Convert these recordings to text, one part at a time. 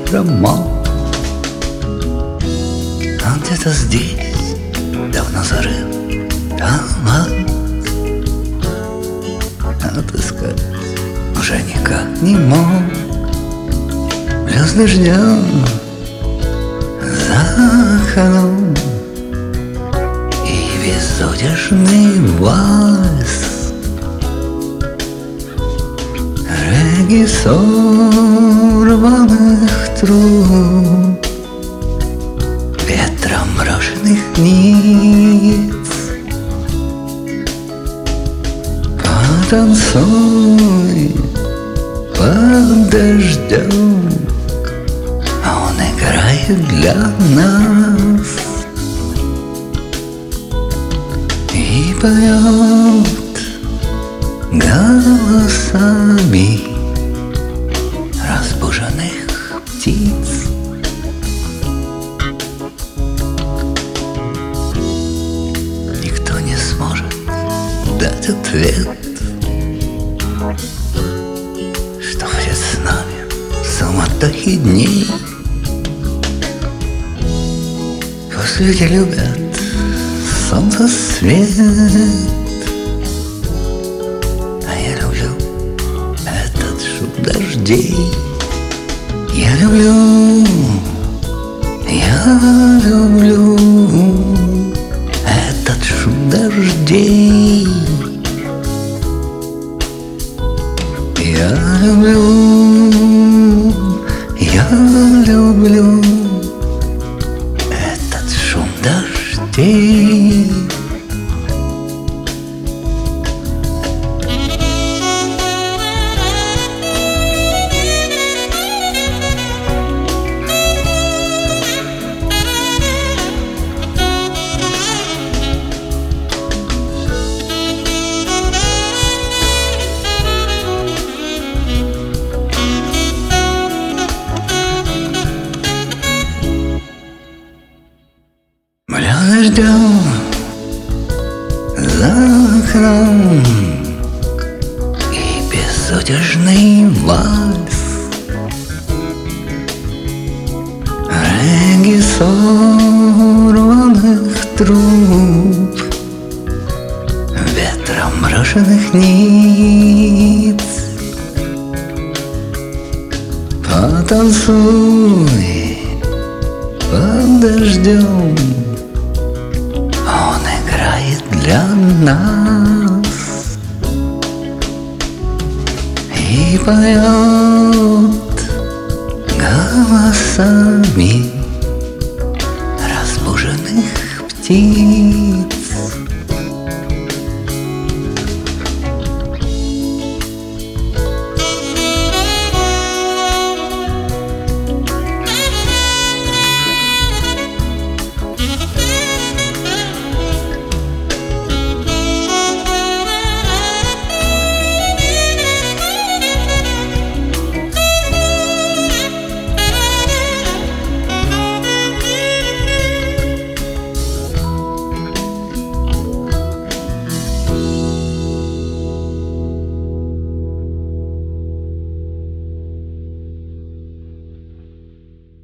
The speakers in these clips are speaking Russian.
роман. Он где-то здесь давно зарыл алмаз. Отыскать уже никак не мог. Звезды ждем за окном, и безудержный вальс реги сорванных труб, ветром брошенных ниц. Потанцуй под дождем, он играет для нас и поет голосами разбуженных птиц. Никто не сможет дать ответ, что будет с нами в суматохе дней. Пусть люди любят солнце, свет, а я люблю этот шум дождей. Я люблю этот шум дождей. Я люблю этот шум дождей. Ждем за окном, и безудержный вальс реги сорванных труб, ветром брошенных ниц. Потанцуй под дождем, он играет для нас и поет голосами разбуженных птиц.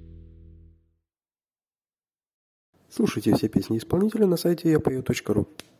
Слушайте все песни исполнителя на сайте yapою.ru.